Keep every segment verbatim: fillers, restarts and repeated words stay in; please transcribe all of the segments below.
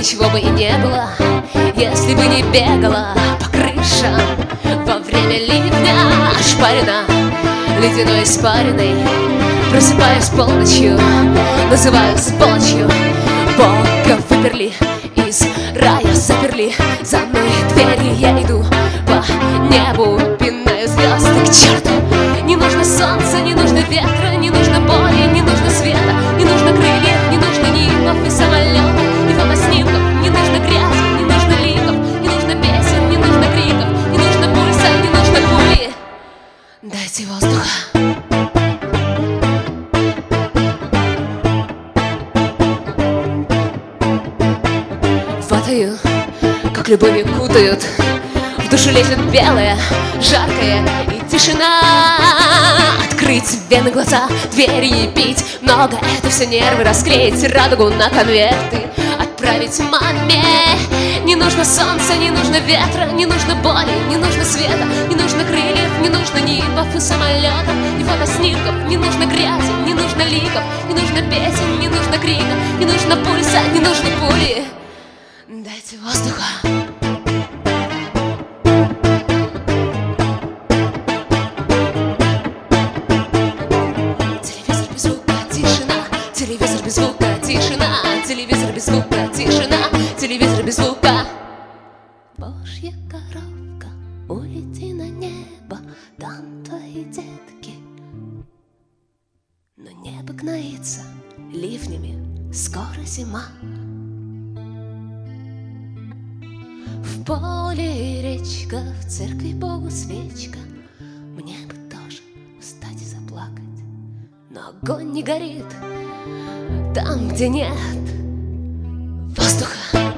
ничего бы и не было, если бы не бегала по крышам во время ливня, ошпарена ледяной испариной. Просыпаюсь полночью, называю сволочью. Бога выперли, из рая заперли, за мной двери. Я иду по небу, пинаю звезды к черту. Не нужно солнца, не нужно ветра, не нужно боли, не нужно света, не нужно крыльев, не нужно нимбов и самолетов, и фотоснимков, не нужно грязи, не нужно ликов, не нужно песен, не нужно криков, не нужно пульса, не нужно пули. Дайте воздуха. Фатаю, как любовью кутают, в душу лезет белое, жаркое и тишина. Открыть вены, глаза, двери и пить много, это все нервы, расклеить радугу на конверты, отправить маме. Не нужно солнца, не нужно ветра, не нужно боли, не нужно света, не нужно крыльев, не нужно нимбов и самолетов, и фотоснимков, не нужно грязи, не нужно ликов, не нужно песен, не нужно криков, не нужно пульса, не нужно пули. Дайте воздуха. Телевизор без звука, тишина. Телевизор без звука, тишина. Телевизор без звука, тишина. Телевизор без звука. Божья коровка, улети на небо, там твои детки. Но небо гноится ливнями, скоро зима. В поле речка, в церкви Богу свечка. Мне бы тоже встать и заплакать, но огонь не горит там, где нет воздуха.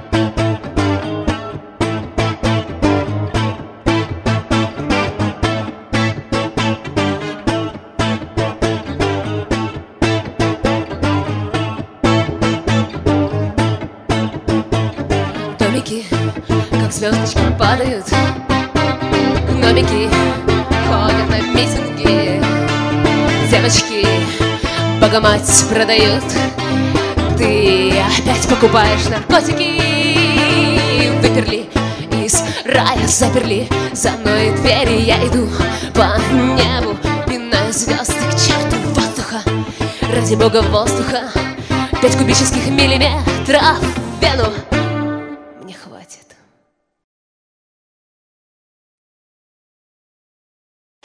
Домики, как звездочки, падают. Гномики ходят на митинги. Девочки Богомать продают. Ты опять покупаешь наркотики. Выперли, из рая заперли, за мной двери. Я иду по небу, пинаю звезды к черту воздуха. Ради бога воздуха, пять кубических миллиметров в вену.